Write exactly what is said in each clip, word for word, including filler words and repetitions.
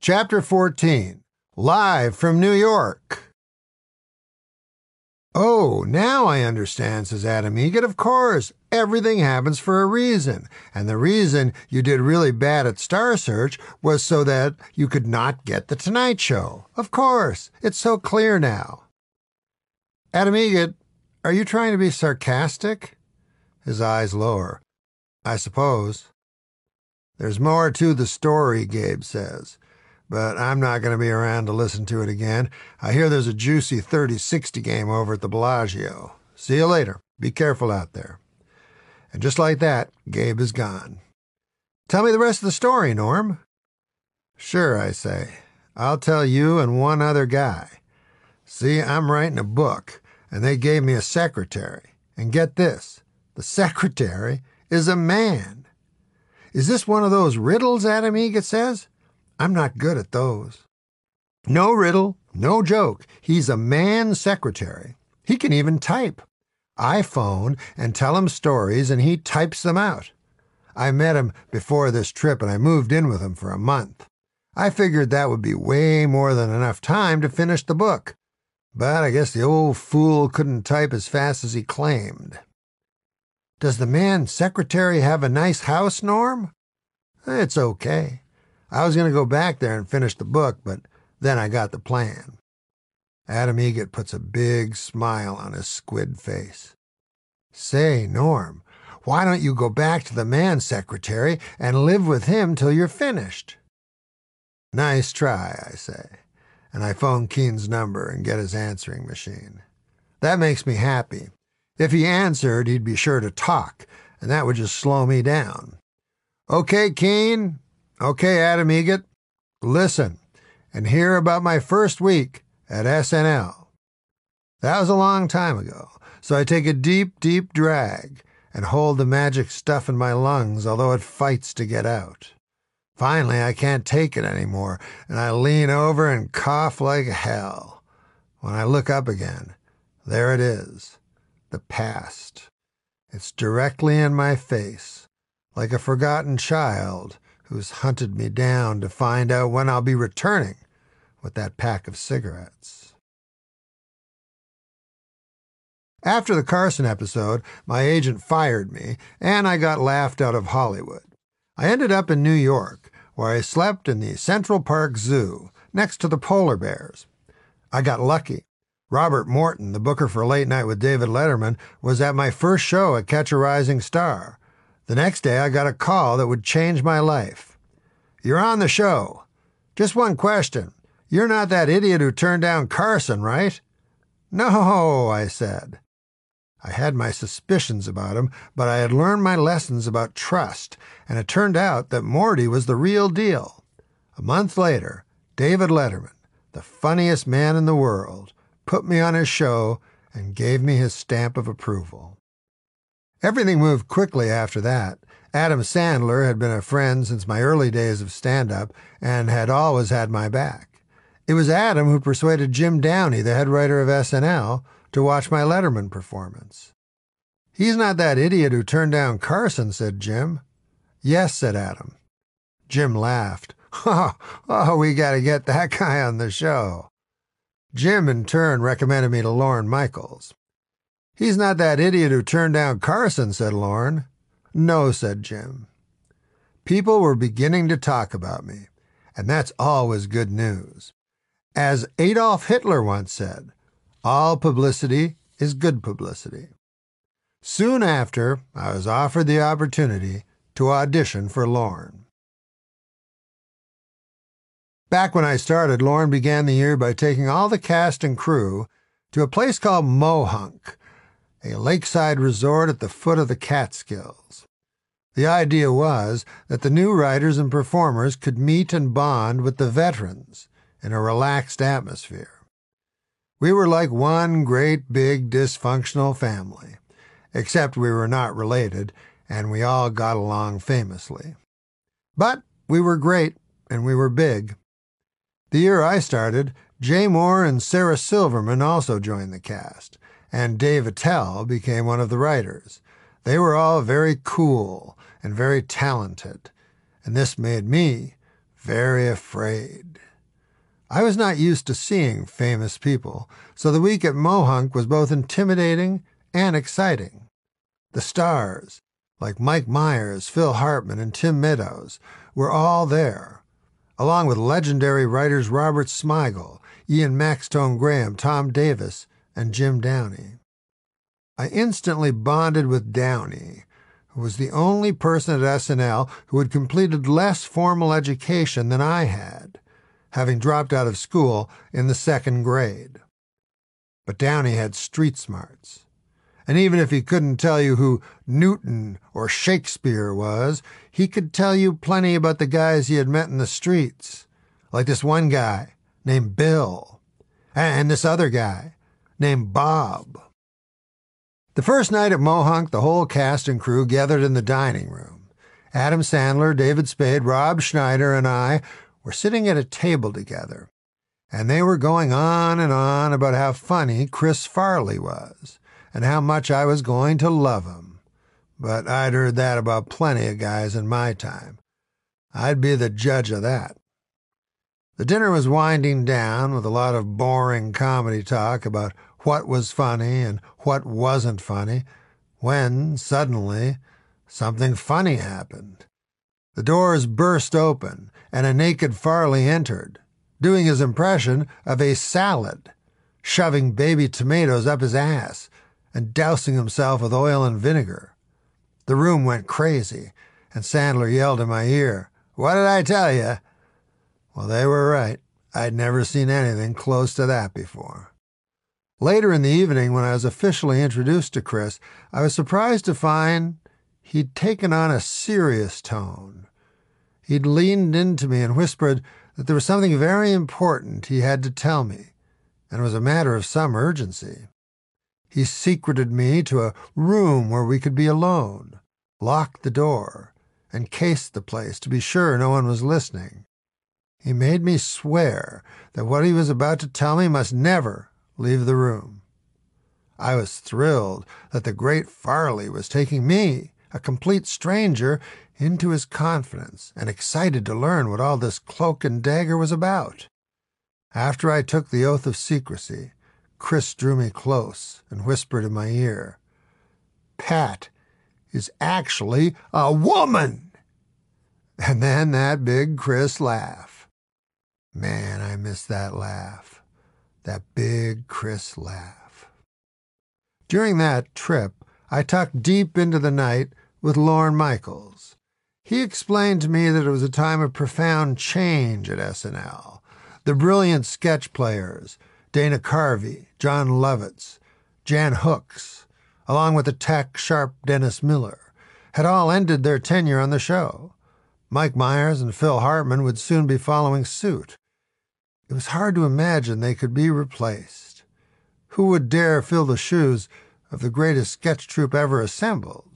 Chapter fourteen, Live from New York. "Oh, now I understand," says Adam Egan. "Of course, everything happens for a reason. And the reason you did really bad at Star Search was so that you could not get The Tonight Show. Of course, it's so clear now." "Adam Egan, are you trying to be sarcastic?" His eyes lower. "I suppose." "There's more to the story," Gabe says. "But I'm not going to be around to listen to it again. I hear there's a juicy thirty sixty game over at the Bellagio. See you later. Be careful out there." And just like that, Gabe is gone. "Tell me the rest of the story, Norm." "Sure," I say. "I'll tell you and one other guy. See, I'm writing a book, and they gave me a secretary. And get this, the secretary is a man." "Is this one of those riddles?" Adam Egan says. "I'm not good at those." "No riddle, no joke. He's a man secretary. He can even type. I phone and tell him stories, and he types them out. I met him before this trip, and I moved in with him for a month. I figured that would be way more than enough time to finish the book. But I guess the old fool couldn't type as fast as he claimed." "Does the man secretary have a nice house, Norm?" "It's okay. I was going to go back there and finish the book, but then I got the plan." Adam Egan puts a big smile on his squid face. "Say, Norm, why don't you go back to the man secretary and live with him till you're finished?" "Nice try," I say, and I phone Keene's number and get his answering machine. That makes me happy. If he answered, he'd be sure to talk, and that would just slow me down. "Okay, Keene. Okay, Adam Egan. Listen and hear about my first week at S N L. That was a long time ago, so I take a deep, deep drag and hold the magic stuff in my lungs, although it fights to get out. Finally, I can't take it anymore, and I lean over and cough like hell. When I look up again, there it is, the past. It's directly in my face, like a forgotten child who's hunted me down to find out when I'll be returning with that pack of cigarettes." After the Carson episode, my agent fired me, and I got laughed out of Hollywood. I ended up in New York, where I slept in the Central Park Zoo, next to the polar bears. I got lucky. Robert Morton, the booker for Late Night with David Letterman, was at my first show at Catch a Rising Star. The next day, I got a call that would change my life. "You're on the show. Just one question. You're not that idiot who turned down Carson, right?" "No," I said. I had my suspicions about him, but I had learned my lessons about trust, and it turned out that Morty was the real deal. A month later, David Letterman, the funniest man in the world, put me on his show and gave me his stamp of approval. Everything moved quickly after that. Adam Sandler had been a friend since my early days of stand-up and had always had my back. It was Adam who persuaded Jim Downey, the head writer of S N L, to watch my Letterman performance. "He's not that idiot who turned down Carson," said Jim. "Yes," said Adam. Jim laughed. "Oh, oh we got to get that guy on the show." Jim, in turn, recommended me to Lorne Michaels. "He's not that idiot who turned down Carson," said Lorne. "No," said Jim. People were beginning to talk about me, and that's always good news. As Adolf Hitler once said, all publicity is good publicity. Soon after, I was offered the opportunity to audition for Lorne. Back when I started, Lorne began the year by taking all the cast and crew to a place called Mohunk, a lakeside resort at the foot of the Catskills. The idea was that the new writers and performers could meet and bond with the veterans in a relaxed atmosphere. We were like one great big dysfunctional family, except we were not related, and we all got along famously. But we were great, and we were big. The year I started, Jay Moore and Sarah Silverman also joined the cast, and Dave Attell became one of the writers. They were all very cool and very talented, and this made me very afraid. I was not used to seeing famous people, so the week at Mohunk was both intimidating and exciting. The stars, like Mike Myers, Phil Hartman, and Tim Meadows, were all there, along with legendary writers Robert Smigel, Ian Maxtone Graham, Tom Davis, and Jim Downey. I instantly bonded with Downey, who was the only person at S N L who had completed less formal education than I had, having dropped out of school in the second grade. But Downey had street smarts. And even if he couldn't tell you who Newton or Shakespeare was, he could tell you plenty about the guys he had met in the streets, like this one guy named Bill, and this other guy named Bob. The first night at Mohunk, the whole cast and crew gathered in the dining room. Adam Sandler, David Spade, Rob Schneider, and I were sitting at a table together, and they were going on and on about how funny Chris Farley was, and how much I was going to love him. But I'd heard that about plenty of guys in my time. I'd be the judge of that. The dinner was winding down with a lot of boring comedy talk about what was funny and what wasn't funny, when, suddenly, something funny happened. The doors burst open, and a naked Farley entered, doing his impression of a salad, shoving baby tomatoes up his ass, and dousing himself with oil and vinegar. The room went crazy, and Sandler yelled in my ear, "What did I tell you?" Well, they were right. I'd never seen anything close to that before. Later in the evening, when I was officially introduced to Chris, I was surprised to find he'd taken on a serious tone. He'd leaned into me and whispered that there was something very important he had to tell me, and it was a matter of some urgency. He secreted me to a room where we could be alone, locked the door, and cased the place to be sure no one was listening. He made me swear that what he was about to tell me must never leave the room. I was thrilled that the great Farley was taking me, a complete stranger, into his confidence, and excited to learn what all this cloak and dagger was about. After I took the oath of secrecy, Chris drew me close and whispered in my ear, "Pat is actually a woman!" And then that big Chris laugh. Man, I miss that laugh. That big Chris laugh. During that trip, I tucked deep into the night with Lorne Michaels. He explained to me that it was a time of profound change at S N L. The brilliant sketch players, Dana Carvey, John Lovitz, Jan Hooks, along with the tack sharp Dennis Miller, had all ended their tenure on the show. Mike Myers and Phil Hartman would soon be following suit. It was hard to imagine they could be replaced. Who would dare fill the shoes of the greatest sketch troupe ever assembled?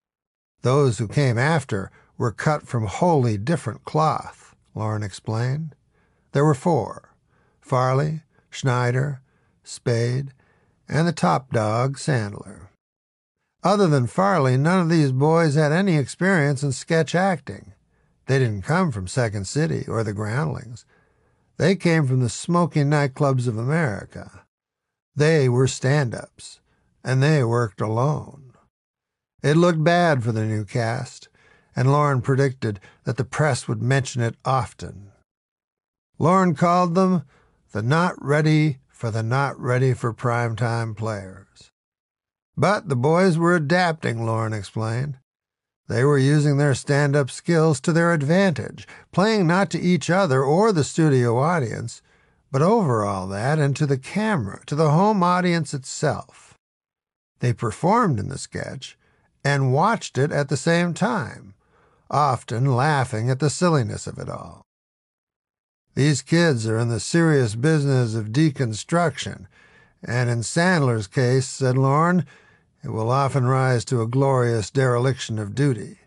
Those who came after were cut from wholly different cloth, Lorne explained. There were four: Farley, Schneider, Spade, and the top dog, Sandler. Other than Farley, none of these boys had any experience in sketch acting. They didn't come from Second City or the Groundlings. They came from the smoky nightclubs of America. They were stand-ups, and they worked alone. It looked bad for the new cast, and Lorne predicted that the press would mention it often. Lorne called them the not ready for the not ready for primetime players. But the boys were adapting, Lorne explained. They were using their stand-up skills to their advantage, playing not to each other or the studio audience, but over all that and to the camera, to the home audience itself. They performed in the sketch and watched it at the same time, often laughing at the silliness of it all. These kids are in the serious business of deconstruction, and in Sandler's case, said Lorne, it will often rise to a glorious dereliction of duty.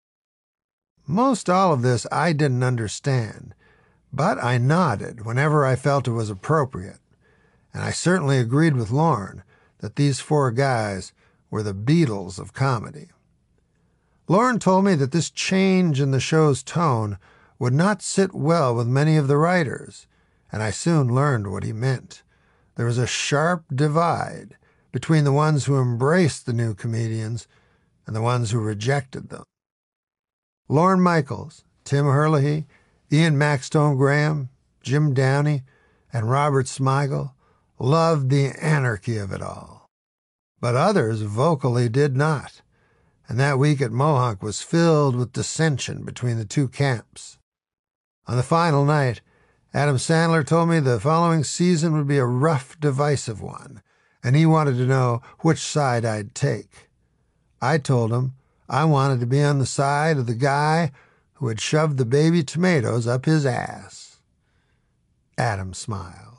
Most all of this I didn't understand, but I nodded whenever I felt it was appropriate, and I certainly agreed with Lorne that these four guys were the Beatles of comedy. Lorne told me that this change in the show's tone would not sit well with many of the writers, and I soon learned what he meant. There was a sharp divide between the ones who embraced the new comedians and the ones who rejected them. Lorne Michaels, Tim Herlihy, Ian Maxtone Graham, Jim Downey, and Robert Smigel loved the anarchy of it all. But others vocally did not, and that week at Mohawk was filled with dissension between the two camps. On the final night, Adam Sandler told me the following season would be a rough, divisive one, and he wanted to know which side I'd take. I told him I wanted to be on the side of the guy who had shoved the baby tomatoes up his ass. Adam smiled.